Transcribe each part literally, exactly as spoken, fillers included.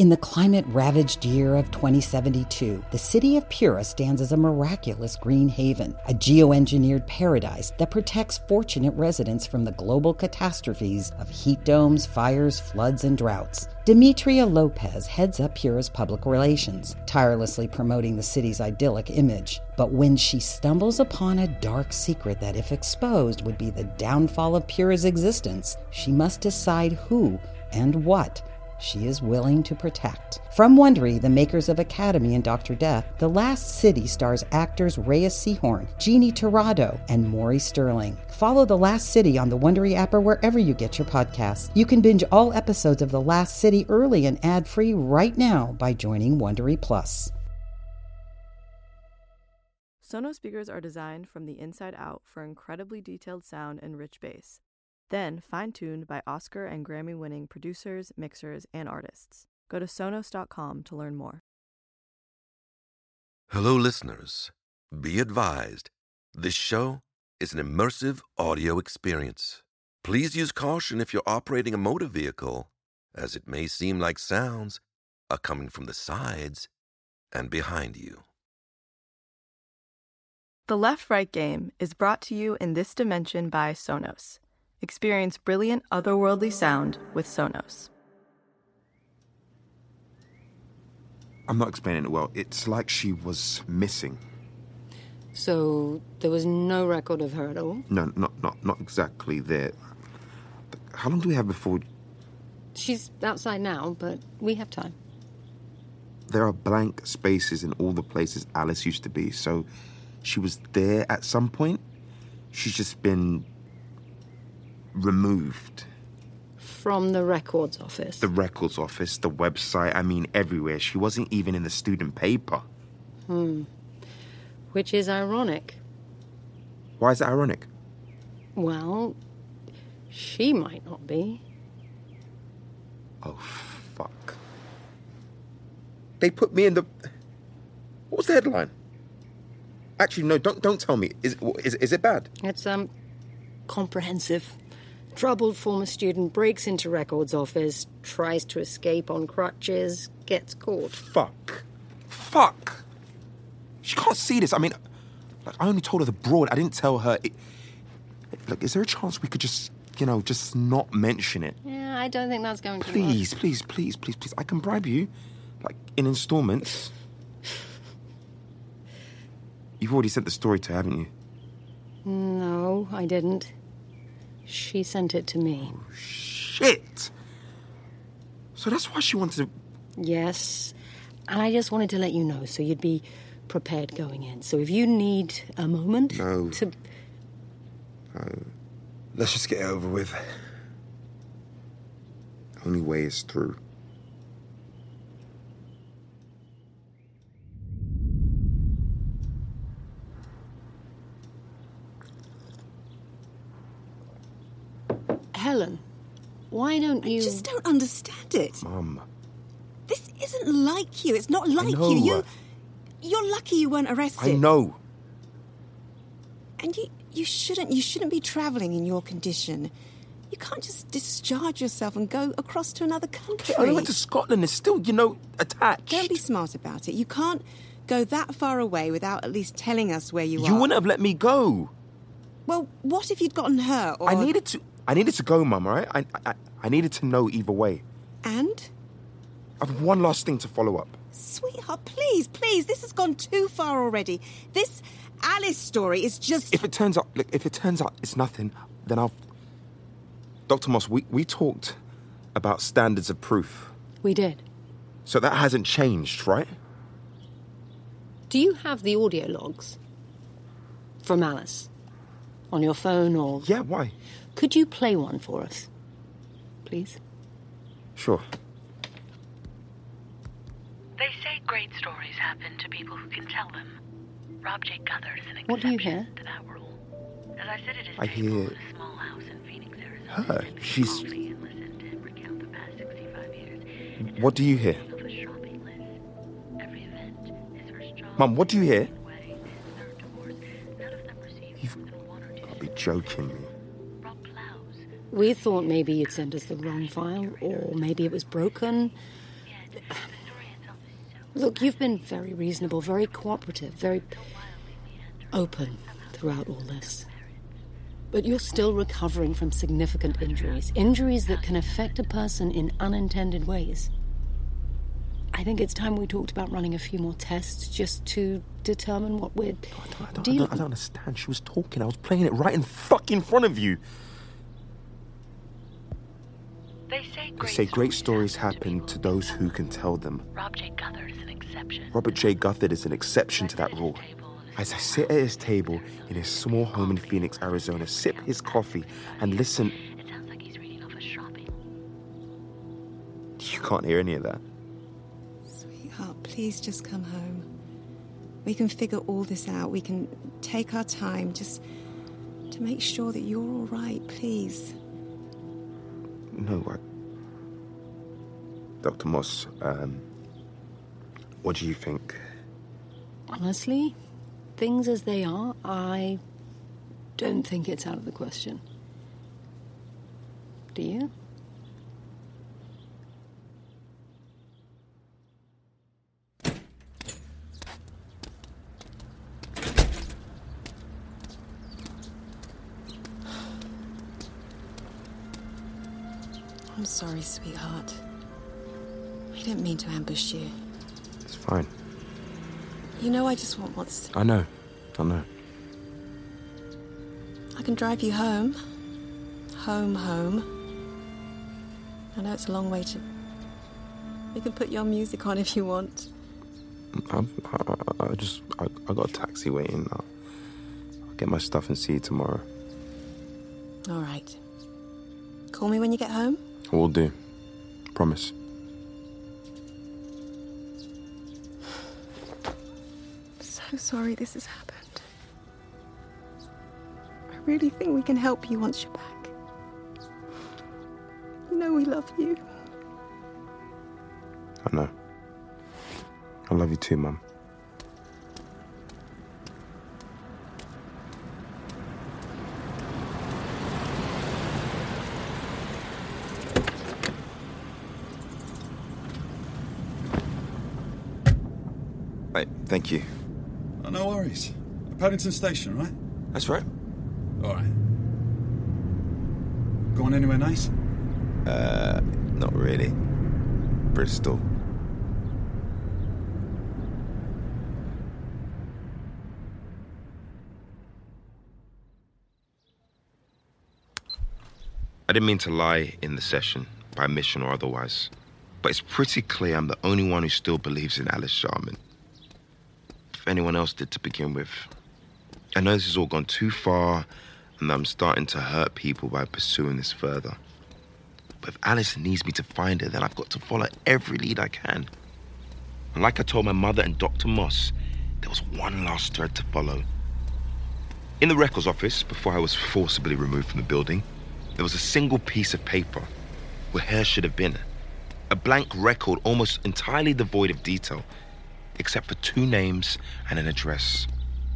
In the climate-ravaged year of twenty seventy-two, the city of Pura stands as a miraculous green haven, a geoengineered paradise that protects fortunate residents from the global catastrophes of heat domes, fires, floods, and droughts. Demetria Lopez heads up Pura's public relations, tirelessly promoting the city's idyllic image. But when she stumbles upon a dark secret that, if exposed, would be the downfall of Pura's existence, she must decide who and what she is willing to protect. From Wondery, the makers of Academy and Doctor Death, The Last City stars actors Reyes Sehorn, Jeannie Torrado, and Maury Sterling. Follow The Last City on the Wondery app or wherever you get your podcasts. You can binge all episodes of The Last City early and ad-free right now by joining Wondery Plus. Sonos speakers are designed from the inside out for incredibly detailed sound and rich bass, then fine-tuned by Oscar and Grammy-winning producers, mixers, and artists. Go to sonos dot com to learn more. Hello, listeners. Be advised, this show is an immersive audio experience. Please use caution if you're operating a motor vehicle, as it may seem like sounds are coming from the sides and behind you. The Left-Right Game is brought to you in this dimension by Sonos. Experience brilliant otherworldly sound with Sonos. I'm not explaining it well. It's like she was missing. So there was no record of her at all? No, not not not exactly there. How long do we have before... She's outside now, but we have time. There are blank spaces in all the places Alice used to be, so she was there at some point. She's just been removed. From the records office? The records office, the website, I mean everywhere. She wasn't even in the student paper. Hmm. Which is ironic. Why is it ironic? Well, she might not be. Oh, fuck. They put me in the... What was the headline? Actually, no, don't don't tell me. Is, is, is it bad? It's, um, comprehensive. Troubled former student breaks into records office, tries to escape on crutches, gets caught. Fuck. Fuck. She can't see this. I mean, like, I only told her the broad. I didn't tell her... It, like, is there a chance we could just, you know, just not mention it? Yeah, I don't think that's going to work. Please, please, please, please, please. I can bribe you, like, in installments. You've already sent the story to her, haven't you? No, I didn't. She sent it to me. Oh, shit! So that's why she wanted to... Yes, and I just wanted to let you know so you'd be prepared going in. So if you need a moment no. to... No. Let's just get it over with. Only way is through. Helen, why don't you... I just don't understand it. Mum. This isn't like you. It's not like I know. you. You, you're lucky you weren't arrested. I know. And you, you shouldn't. You shouldn't be travelling in your condition. You can't just discharge yourself and go across to another country. I only went to Scotland. It's still, you know, attached. Don't be smart about it. You can't go that far away without at least telling us where you, you are. You wouldn't have let me go. Well, what if you'd gotten hurt? Or... I needed to. I needed to go, Mum. All right. I, I, I needed to know either way. And? I've one last thing to follow up. Sweetheart, please, please. This has gone too far already. This Alice story is just... If it turns out, look, if it turns out it's nothing, then I'll... Doctor Moss, we, we talked about standards of proof. We did. So that hasn't changed, right? Do you have the audio logs from Alice? On your phone or... Yeah, why? Could you play one for us, please? Sure. They say great stories happen to people who can tell them. Rob J. Guthers is an What do you exception hear? to that rule. As I sit at his I table hear in a small house in Phoenix, Arizona, her. sipping She's- coffee and listen to him recount the past sixty-five years. What do you hear? Of a shopping list. Every event, his first job, Mum, what do you hear? his wedding, his third divorce, none of them received You've more than one or two got to be stories. joking me. Rob plows. We thought maybe you'd sent us the wrong file, or maybe it was broken. Look, you've been very reasonable, very cooperative, very open throughout all this. But you're still recovering from significant injuries. Injuries that can affect a person in unintended ways. I think it's time we talked about running a few more tests just to determine what we're I don't, I don't, I dealing don't, I don't understand. She was talking. I was playing it right in fucking front of you. They say great, They say great stories happen happen to those who can tell them. Rob J. Guthard is an exception. Robert J. Guthard is an exception to that rule. As I sit at his table in his small home in Phoenix, Arizona, sip his coffee and listen... It sounds like he's reading off a shopping. You can't hear any of that. Sweetheart, please just come home. We can figure all this out. We can take our time just to make sure that you're all right, please. No, I... Doctor Moss, um... what do you think? Honestly, things as they are, I don't think it's out of the question. Do you? I'm sorry, sweetheart. I didn't mean to ambush you. It's fine. You know I just want what's... I know. I know. I can drive you home. Home, home. I know it's a long way to... We can put your music on if you want. I, I, I just... I, I got a taxi waiting. I'll, I'll get my stuff and see you tomorrow. All right. Call me when you get home? I will do. Promise. So sorry this has happened. I really think we can help you once you're back. You know we love you. I know. I love you too, Mum. Right, thank you. Oh, no worries. Paddington Station, right? That's right. All right. Going anywhere nice? Uh, not really. Bristol. I didn't mean to lie in the session, by mission or otherwise. But it's pretty clear I'm the only one who still believes in Alice Sharman. If anyone else did to begin with. I know this has all gone too far, and I'm starting to hurt people by pursuing this further. But if Alice needs me to find her, then I've got to follow every lead I can. And like I told my mother and Doctor Moss, there was one last thread to follow. In the records office, before I was forcibly removed from the building, there was a single piece of paper where her should have been. A blank record almost entirely devoid of detail, except for two names and an address.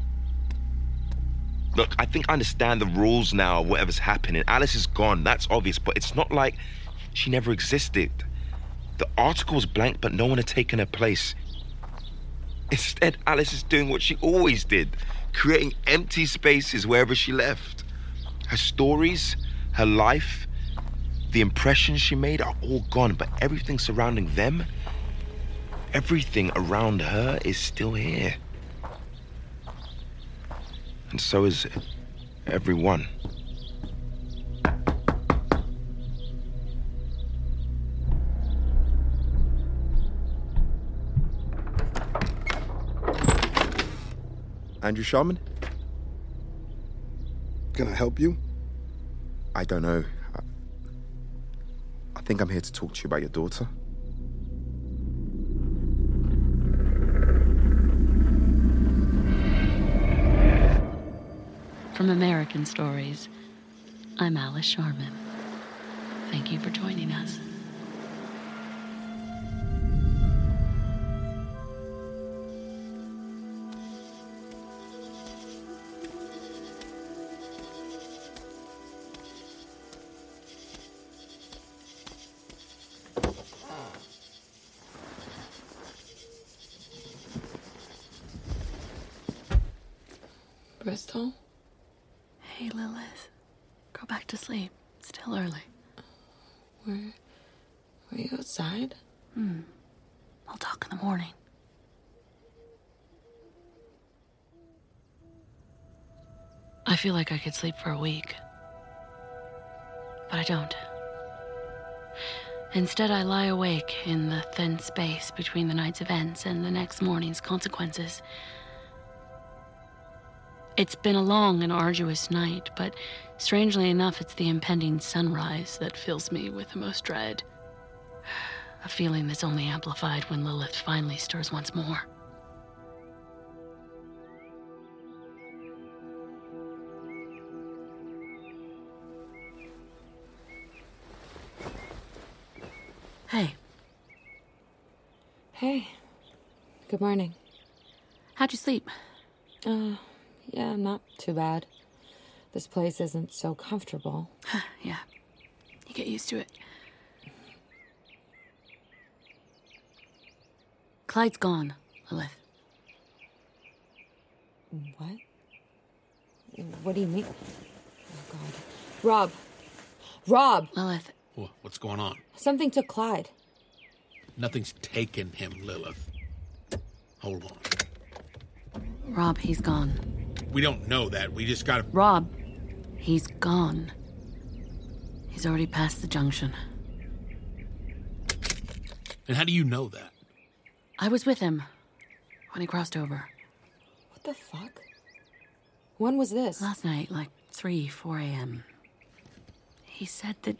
Look, I think I understand the rules now of whatever's happening. Alice is gone, that's obvious, but it's not like she never existed. The article was blank, but no one had taken her place. Instead, Alice is doing what she always did, creating empty spaces wherever she left. Her stories, her life, the impressions she made are all gone, but everything surrounding them, everything around her is still here. And so is everyone. Andrew Sharman? Can I help you? I don't know. I, I think I'm here to talk to you about your daughter. From American Stories, I'm Alice Sharman. Thank you for joining us. Bristol? Hey, Lilith. Go back to sleep. It's still early. Were, were you outside? Hmm. I'll talk in the morning. I feel like I could sleep for a week. But I don't. Instead, I lie awake in the thin space between the night's events and the next morning's consequences. It's been a long and arduous night, but strangely enough, it's the impending sunrise that fills me with the most dread. A feeling that's only amplified when Lilith finally stirs once more. Hey. Hey. Good morning. How'd you sleep? Uh, yeah, not too bad. This place isn't so comfortable. Yeah. You get used to it. Clyde's gone, Lilith. What? What do you mean? Oh, God. Rob! Rob! Lilith. Well, what's going on? Something took Clyde. Nothing's taken him, Lilith. Hold on. Rob, he's gone. We don't know that. We just gotta... Rob, he's gone. He's already past the junction. And how do you know that? I was with him when he crossed over. What the fuck? When was this? Last night, like three, four a.m. He said that...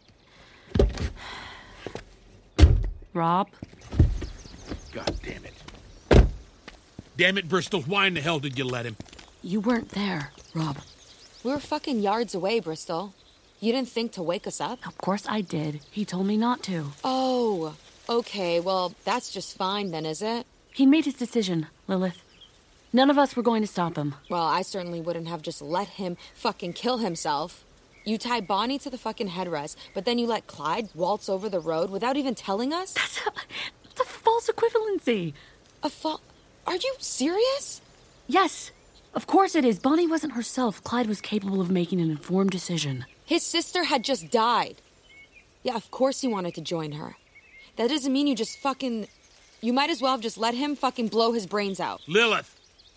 Rob? God damn it. Damn it, Bristol. Why in the hell did you let him? You weren't there, Rob. We were fucking yards away, Bristol. You didn't think to wake us up? Of course I did. He told me not to. Oh, okay. Well, that's just fine then, is it? He made his decision, Lilith. None of us were going to stop him. Well, I certainly wouldn't have just let him fucking kill himself. You tie Bonnie to the fucking headrest, but then you let Clyde waltz over the road without even telling us? That's a, that's a false equivalency. A fa- Are you serious? Yes. Of course it is. Bonnie wasn't herself. Clyde was capable of making an informed decision. His sister had just died. Yeah, of course he wanted to join her. That doesn't mean you just fucking... You might as well have just let him fucking blow his brains out. Lilith!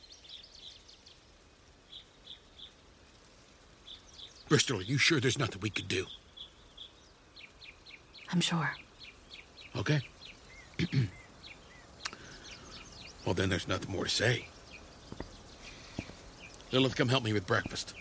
Bristol, are you sure there's nothing we could do? I'm sure. Okay. Well, then there's nothing more to say. Lilith, come help me with breakfast.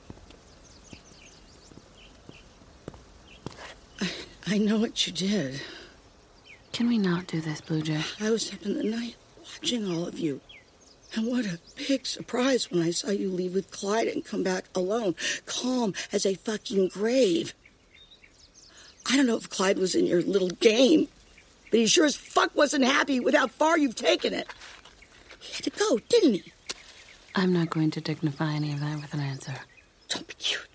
I, I know what you did. Can we not do this, Blue Jay? I was up in the night watching all of you. And what a big surprise when I saw you leave with Clyde and come back alone, calm as a fucking grave. I don't know if Clyde was in your little game, but he sure as fuck wasn't happy with how far you've taken it. He had to go, didn't he? I'm not going to dignify any of that with an answer. Don't be cute.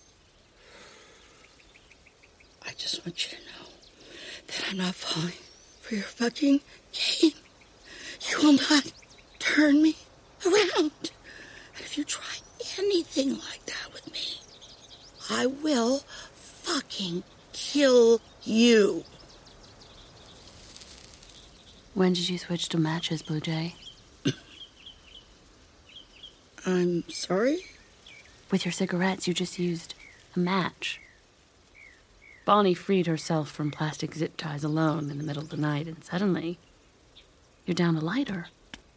I just want you to know that I'm not falling for your fucking game. You will not turn me around. And if you try anything like that with me, I will fucking kill you. When did you switch to matches, Blue Jay? I'm sorry? With your cigarettes, you just used a match. Bonnie freed herself from plastic zip ties alone in the middle of the night, and suddenly, you're down a lighter.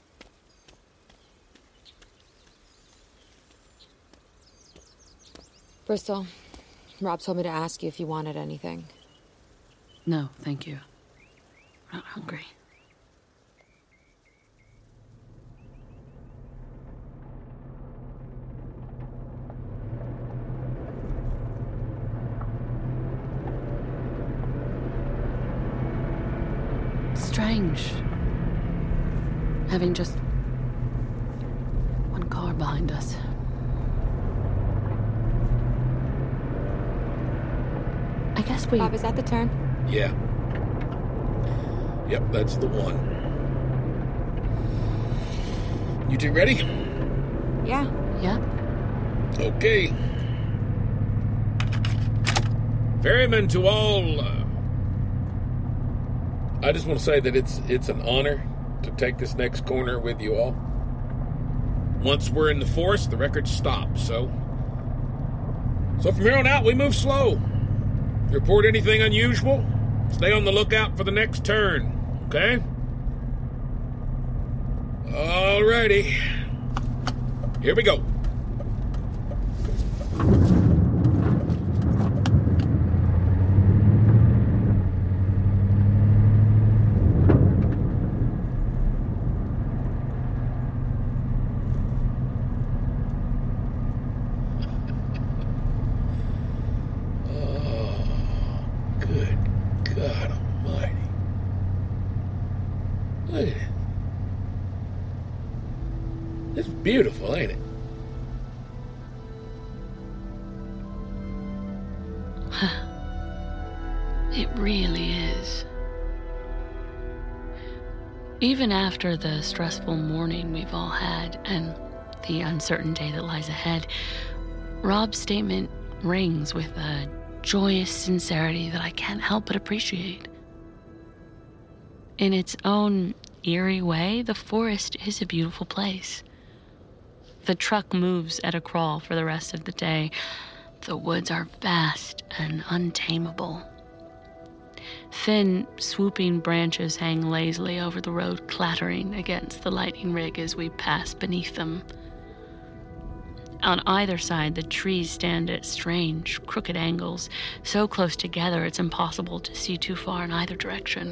Bristol, Rob told me to ask you if you wanted anything. No, thank you. I'm not hungry. Strange. Having just one car behind us. I guess we... Bob, is that the turn? Yeah. Yep, that's the one. You two ready? Yeah. Yep. Okay. Ferryman to all, uh, I just want to say that it's it's an honor to take this next corner with you all. Once we're in the forest, the record stops, so... So from here on out, we move slow. If you report anything unusual, stay on the lookout for the next turn, okay? Alrighty. Here we go. Beautiful, ain't it? It really is. Even after the stressful morning we've all had and the uncertain day that lies ahead, Rob's statement rings with a joyous sincerity that I can't help but appreciate. In its own eerie way, the forest is a beautiful place. The truck moves at a crawl for the rest of the day. The woods are vast and untamable. Thin, swooping branches hang lazily over the road, clattering against the lighting rig as we pass beneath them. On either side, the trees stand at strange, crooked angles, so close together it's impossible to see too far in either direction.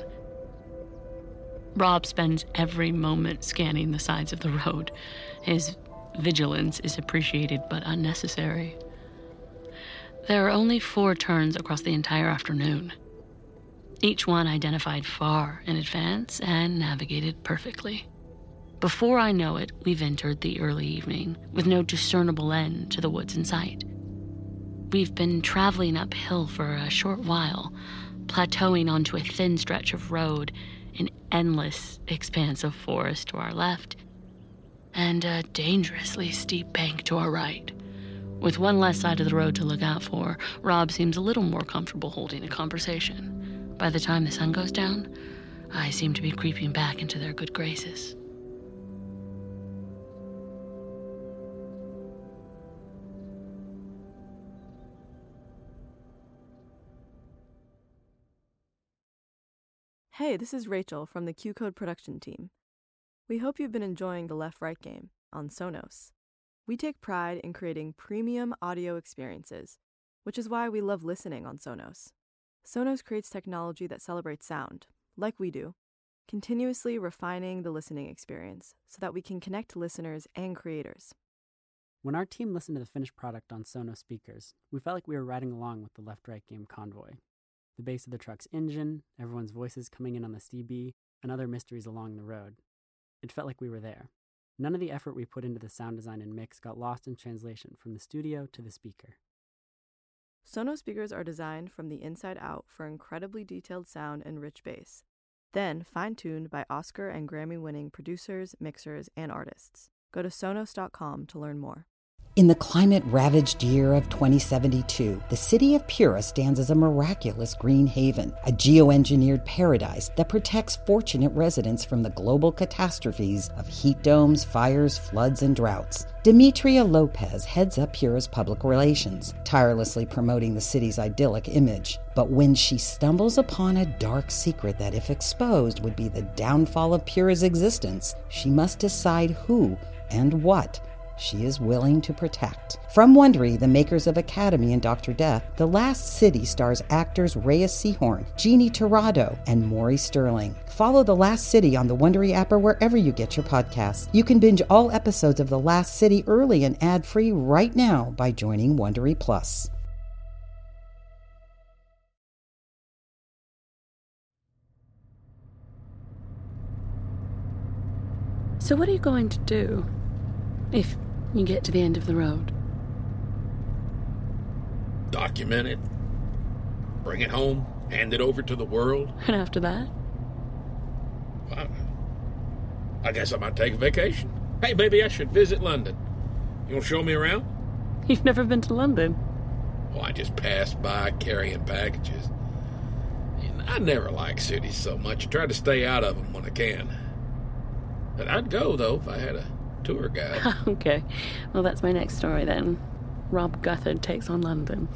Rob spends every moment scanning the sides of the road. His vigilance is appreciated but unnecessary. There are only four turns across the entire afternoon, each one identified far in advance and navigated perfectly. Before I know it, we've entered the early evening, with no discernible end to the woods in sight. We've been traveling uphill for a short while, plateauing onto a thin stretch of road, an endless expanse of forest to our left, and a dangerously steep bank to our right. With one less side of the road to look out for, Rob seems a little more comfortable holding a conversation. By the time the sun goes down, I seem to be creeping back into their good graces. Hey, this is Rachel from the Q Code production team. We hope you've been enjoying the Left-Right game on Sonos. We take pride in creating premium audio experiences, which is why we love listening on Sonos. Sonos creates technology that celebrates sound, like we do, continuously refining the listening experience so that we can connect listeners and creators. When our team listened to the finished product on Sonos speakers, we felt like we were riding along with the Left-Right game convoy. The bass of the truck's engine, everyone's voices coming in on the C B, and other mysteries along the road. It felt like we were there. None of the effort we put into the sound design and mix got lost in translation from the studio to the speaker. Sonos speakers are designed from the inside out for incredibly detailed sound and rich bass, then fine-tuned by Oscar and Grammy-winning producers, mixers, and artists. Go to sonos dot com to learn more. In the climate-ravaged year of twenty seventy-two, the city of Pura stands as a miraculous green haven, a geoengineered paradise that protects fortunate residents from the global catastrophes of heat domes, fires, floods, and droughts. Demetria Lopez heads up Pura's public relations, tirelessly promoting the city's idyllic image. But when she stumbles upon a dark secret that, if exposed, would be the downfall of Pura's existence, she must decide who and what she is willing to protect. From Wondery, the makers of Academy and Doctor Death, The Last City stars actors Reyes Sehorn, Jeannie Torrado, and Maury Sterling. Follow The Last City on the Wondery app or wherever you get your podcasts. You can binge all episodes of The Last City early and ad-free right now by joining Wondery Plus. So what are you going to do if you get to the end of the road? Document it. Bring it home. Hand it over to the world. And after that? Well, I guess I might take a vacation. Hey, maybe I should visit London. You want to show me around? You've never been to London? Well, I just passed by carrying packages. And I never like cities so much. I try to stay out of them when I can. But I'd go, though, if I had a tour guide. Okay. Well, that's my next story, then. Rob Guthard takes on London.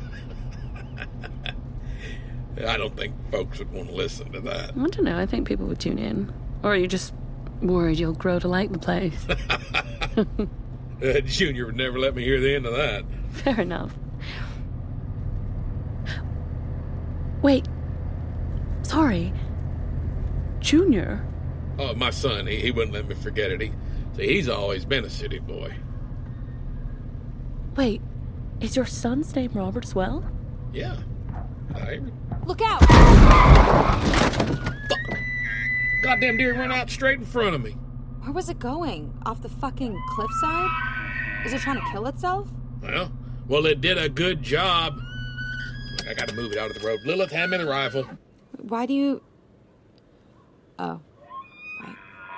I don't think folks would want to listen to that. I don't know. I think people would tune in. Or are you just worried you'll grow to like the place? uh, Junior would never let me hear the end of that. Fair enough. Wait. Sorry. Junior? Oh, my son, he, he wouldn't let me forget it. He, see, he's always been a city boy. Wait, is your son's name Robert as well? Yeah. I... Look out! Fuck! Goddamn deer ran out straight in front of me. Where was it going? Off the fucking cliffside? Is it trying to kill itself? Well, well, it did a good job. I gotta move it out of the road. Lilith, hand me the rifle. Why do you... Oh. Right.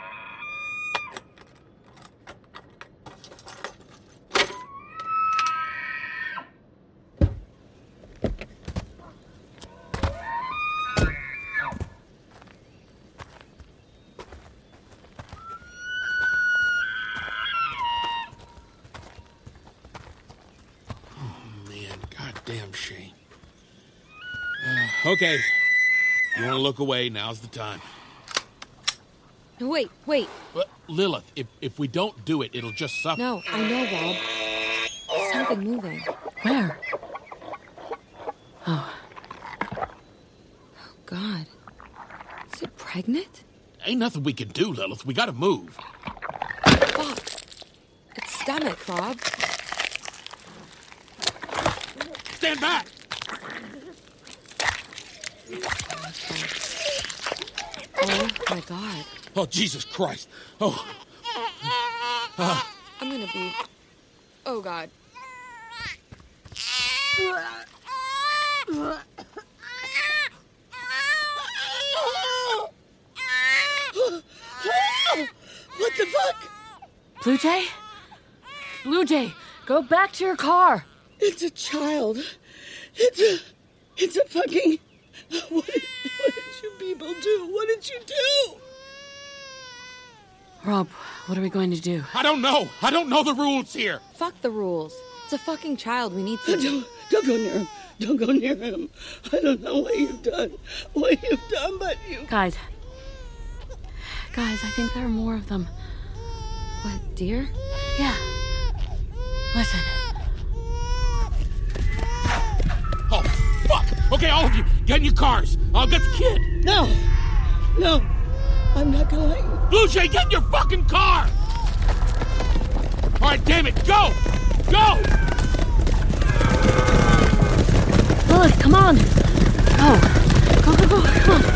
Goddamn shame. Uh, okay. You want to look away, now's the time. Wait, wait. But Lilith, if, if we don't do it, it'll just suffer. No, I know, Rob. There's something moving. Where? Oh. Oh, God. Is it pregnant? Ain't nothing we can do, Lilith. We gotta move. Fuck. Its stomach, Rob. Stand back! Oh, my God. Oh, Jesus Christ. Oh. Uh. I'm gonna be... Oh, God. What the fuck? Blue Jay? Blue Jay, go back to your car. It's a child. It's a... It's a fucking... What did, what did you people do? What did you do? Rob, what are we going to do? I don't know. I don't know the rules here. Fuck the rules. It's a fucking child. We need to... Don't, don't go near him. Don't go near him. I don't know what you've done. What you've done, but you... Guys. Guys, I think there are more of them. What, deer? Yeah. Listen. Oh, fuck! Okay, all of you, get in your cars. I'll get the kid. No. No. I'm not going. Blue Jay, get in your fucking car! All right, damn it, go! Go! Lilith, come on! Go! Go, go, go, come on!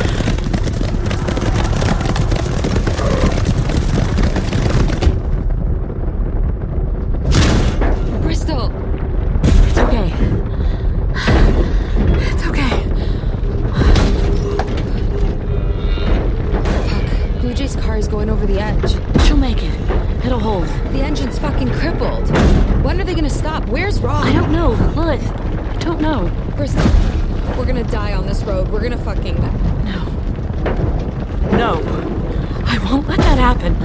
Bristol! It's okay. It's okay. Fuck. Blue Jay's car is going over the edge. She'll make it. It'll hold. The engine's fucking crippled. When are they gonna stop? Where's Rob? I don't know. Lilith, I don't know. Bristol, we're gonna die on this road. We're gonna fucking... No. No. I won't let that happen.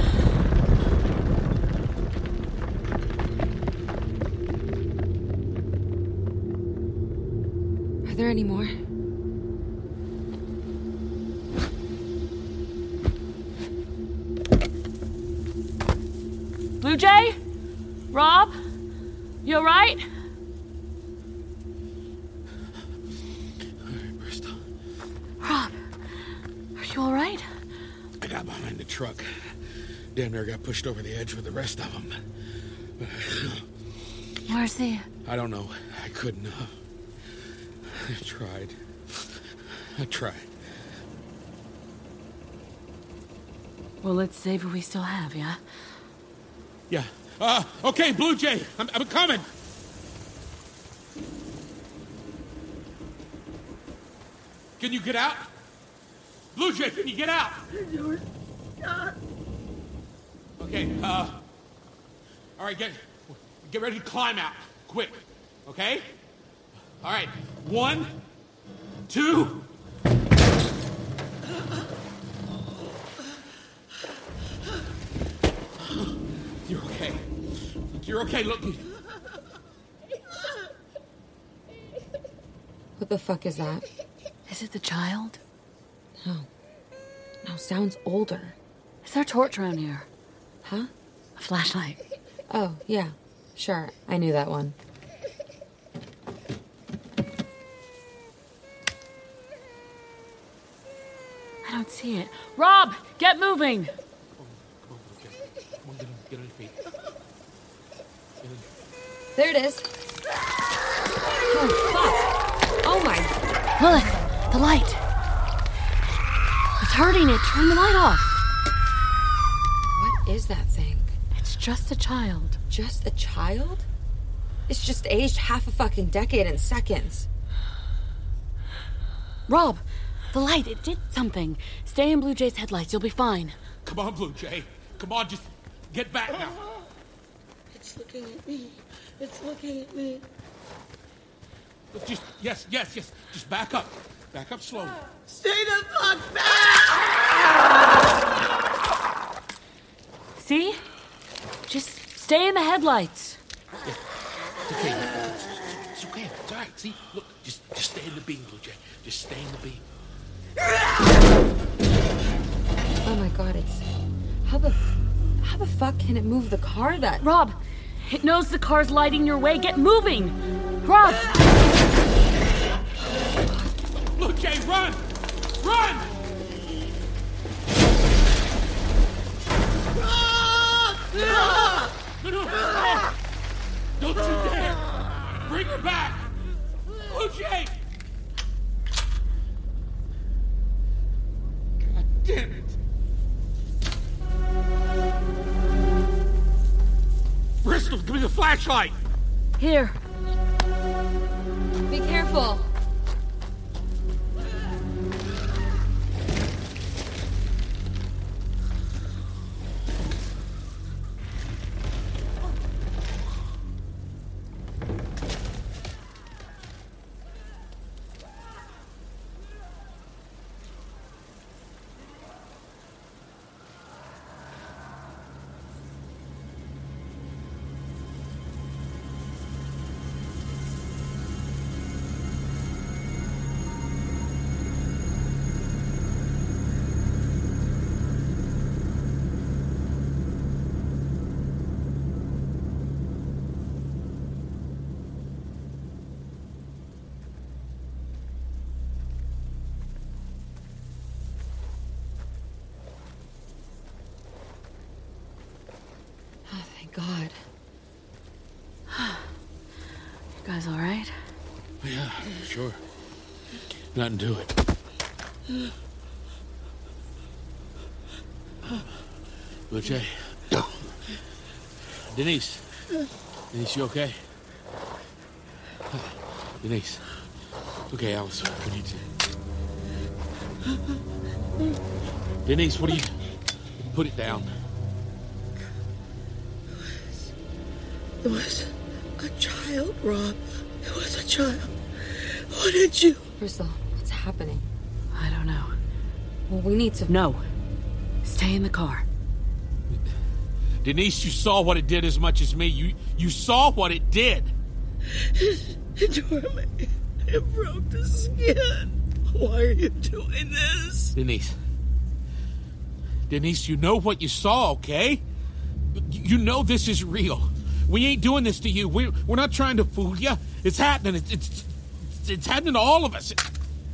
Are there any more? Blue Jay? Rob? You alright? Alright, Bristol. Rob, are you alright? I got behind the truck. Damn near got pushed over the edge with the rest of them. Where's the... I don't know. I couldn't. Uh, I tried. I tried. Well, let's save what we still have, yeah? Yeah. Uh, okay, Blue Jay, I'm, I'm coming. Can you get out? Blue Jay, can you get out? Okay, uh... All right, get, get ready to climb out. quick, okay? All right, one, two. You're okay. You're okay, look. What the fuck is that? Is it the child? No. No, sounds older. Is there a torch around here? Huh? A flashlight. Oh, yeah. Sure, I knew that one. I don't see it. Rob, get moving! Come on, okay. Come on, get on, get on your feet. Get on. There it is. Oh, fuck. Oh, my. Lilith, the light. It's hurting it. Turn the light off. What is that thing? It's just a child. Just a child? It's just aged half a fucking decade in seconds. Rob, the light, it did something. Stay in Blue Jay's headlights. You'll be fine. Come on, Blue Jay. Come on, just get back now. It's looking at me. It's looking at me. Look, just, yes, yes, yes. Just back up. Back up slowly. Stay the fuck back! See? Just stay in the headlights. Yeah. It's okay. It's, it's okay. It's all right. See? Look, just, just stay in the beam, Blue Jay. Just stay in the beam. Oh my god, it's... How the... How the fuck can it move the car that... Rob, it knows the car's lighting your way. Get moving! Rob! Blue Jay, run! Run! No, no, no! Don't you dare! Bring her back! Blue Jay! God damn it! Bristol, give me the flashlight! Here. Be careful. God. You guys all right? Yeah, sure. Nothing to it. Blue Jay. Denise. Denise, you okay? Denise. Okay, Alice, we need to... Denise, what are you... Put it down. It was a child, Rob. It was a child. What did you... Bristol, what's happening? I don't know. Well, we need to... No. Stay in the car. Denise, you saw what it did as much as me. You you saw what it did. It, it tore me. It broke the skin. Why are you doing this? Denise. Denise, you know what you saw, okay? You know this is real. We ain't doing this to you. We're, we're not trying to fool you. It's happening. It's, it's, it's happening to all of us.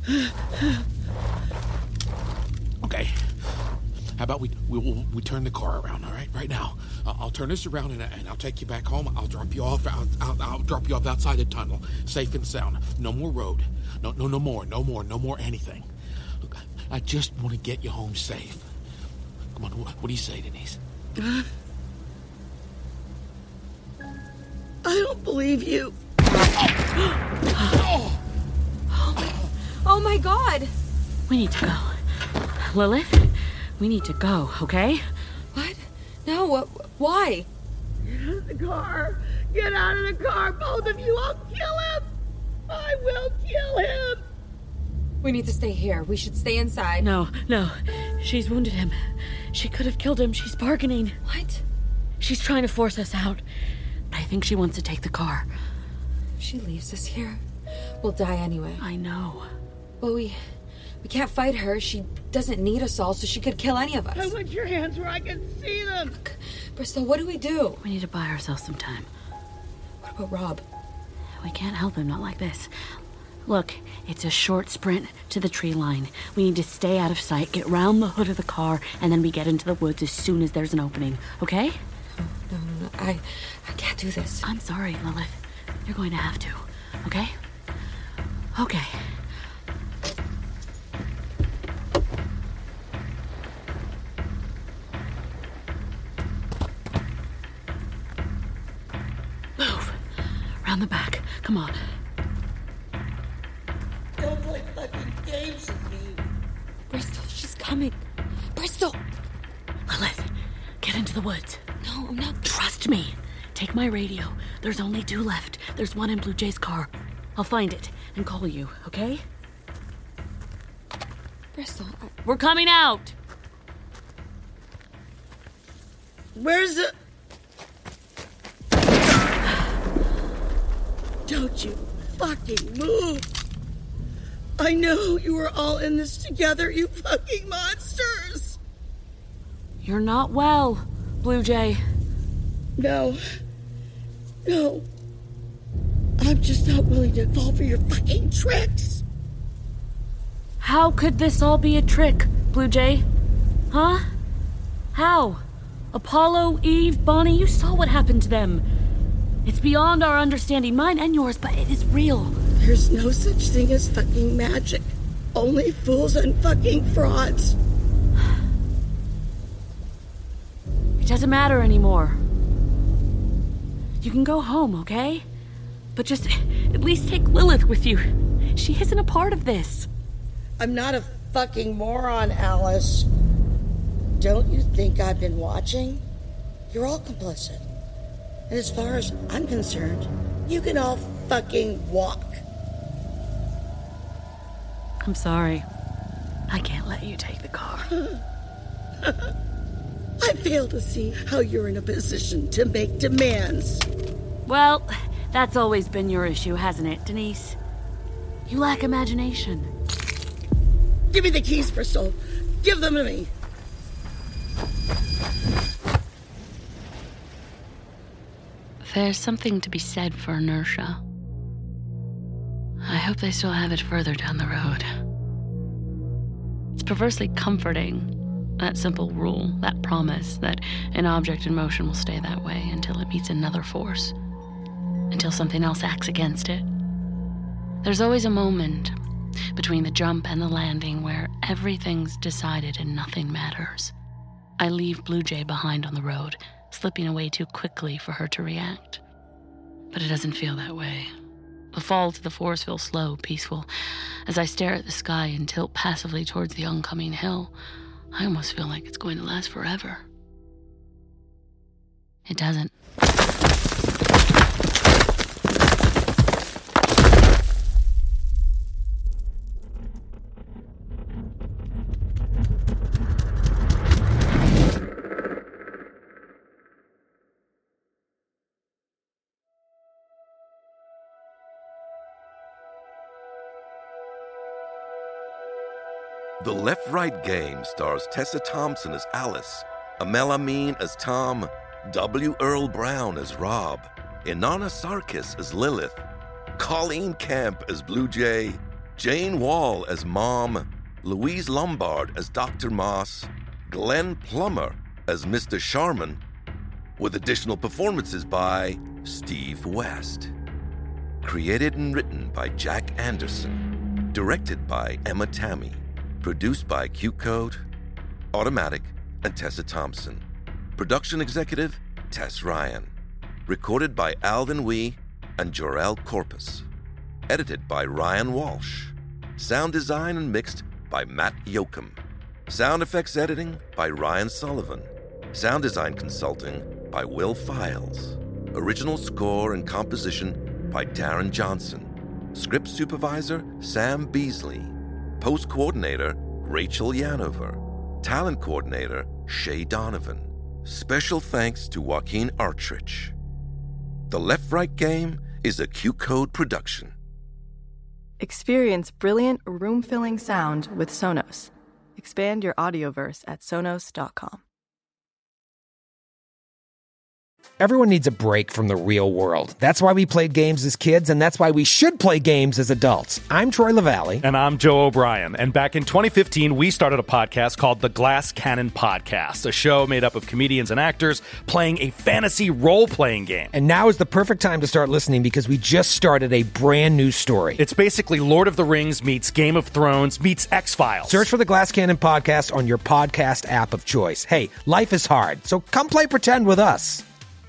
Okay. How about we we we, we turn the car around, all right? Right now. Uh, I'll turn this around and, and I'll take you back home. I'll drop you off. I'll, I'll, I'll drop you off outside the tunnel, safe and sound. No more road. No, no, no more. No more. No more anything. Look, I just want to get you home safe. Come on. What, what do you say, Denise? I don't believe you. Oh. Oh my God! We need to go. Lilith, we need to go, okay? What? No, what? Why? Get out of the car. Get out of the car, both of you! I'll kill him! I will kill him! We need to stay here. We should stay inside. No, no. She's wounded him. She could have killed him. She's bargaining. What? She's trying to force us out. I think she wants to take the car. If she leaves us here, we'll die anyway. I know. But we... we can't fight her. She doesn't need us all, so she could kill any of us. I want your hands where I can see them! Look, Bristol, what do we do? We need to buy ourselves some time. What about Rob? We can't help him, not like this. Look, it's a short sprint to the tree line. We need to stay out of sight, get round the hood of the car, and then we get into the woods as soon as there's an opening, okay? No, no, no. I, I can't do this. I'm sorry, Lilith. You're going to have to, okay? Okay. Move. Round the back. Come on. Don't play fucking games with me. Bristol, she's coming. Bristol! Lilith, get into the woods. No, I'm not... Trust me. Take my radio. There's only two left. There's one in Blue Jay's car. I'll find it and call you, okay? Bristol, I... We're coming out! Where's the... Don't you fucking move! I know you were all in this together, you fucking monsters! You're not well, Blue Jay. No. No. I'm just not willing to fall for your fucking tricks. How could this all be a trick, Blue Jay? Huh? How? Apollo, Eve, Bonnie, you saw what happened to them. It's beyond our understanding, mine and yours, but it is real. There's no such thing as fucking magic. Only fools and fucking frauds. It doesn't matter anymore. You can go home, okay? But just at least take Lilith with you. She isn't a part of this. I'm not a fucking moron, Alice. Don't you think I've been watching? You're all complicit. And as far as I'm concerned, you can all fucking walk. I'm sorry. I can't let you take the car. I fail to see how you're in a position to make demands. Well, that's always been your issue, hasn't it, Denise? You lack imagination. Give me the keys, Bristol. Give them to me. There's something to be said for inertia. I hope they still have it further down the road. It's perversely comforting, that simple rule, that promise that an object in motion will stay that way until it meets another force, until something else acts against it. There's always a moment between the jump and the landing where everything's decided and nothing matters. I leave Blue Jay behind on the road, slipping away too quickly for her to react. But it doesn't feel that way. The fall to the force feels slow, peaceful. As I stare at the sky and tilt passively towards the oncoming hill, I almost feel like it's going to last forever. It doesn't. The Left-Right Game stars Tessa Thompson as Alice, Amel Amin as Tom, W. Earl Brown as Rob, Inanna Sarkis as Lilith, Colleen Camp as Blue Jay, Jane Wall as Mom, Louise Lombard as Doctor Moss, Glenn Plummer as Mister Sharman, with additional performances by Steve West. Created and written by Jack Anderson. Directed by Emma Tammy. Produced by Q Code, Automatic, and Tessa Thompson. Production executive, Tess Ryan. Recorded by Alvin Wee and Jorel Corpus. Edited by Ryan Walsh. Sound design and mixed by Matt Yoakum. Sound effects editing by Ryan Sullivan. Sound design consulting by Will Files. Original score and composition by Darren Johnson. Script supervisor, Sam Beasley. Post coordinator, Rachel Yanover. Talent coordinator, Shay Donovan. Special thanks to Joaquin Artrich. The Left Right Game is a Q-Code production. Experience brilliant, room-filling sound with Sonos. Expand your audioverse at sonos dot com. Everyone needs a break from the real world. That's why we played games as kids, and that's why we should play games as adults. I'm Troy LaValle. And I'm Joe O'Brien. And back in twenty fifteen, we started a podcast called The Glass Cannon Podcast, a show made up of comedians and actors playing a fantasy role-playing game. And now is the perfect time to start listening because we just started a brand new story. It's basically Lord of the Rings meets Game of Thrones meets X-Files. Search for The Glass Cannon Podcast on your podcast app of choice. Hey, life is hard, so come play pretend with us.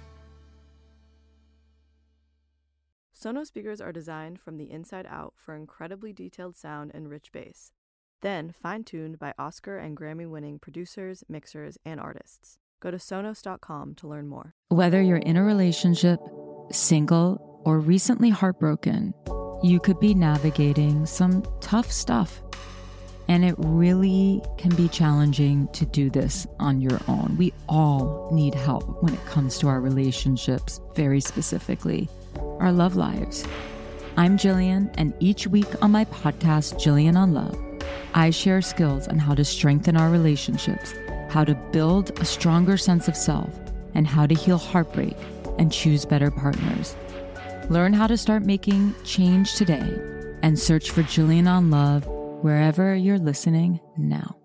Sonos speakers are designed from the inside out for incredibly detailed sound and rich bass, then fine-tuned by Oscar and Grammy-winning producers, mixers, and artists. Go to sonos dot com to learn more. Whether you're in a relationship, single, or recently heartbroken, you could be navigating some tough stuff. And it really can be challenging to do this on your own. We all need help when it comes to our relationships, very specifically our love lives. I'm Jillian, and each week on my podcast, Jillian on Love, I share skills on how to strengthen our relationships, how to build a stronger sense of self, and how to heal heartbreak and choose better partners. Learn how to start making change today and search for Jillian on Love wherever you're listening now.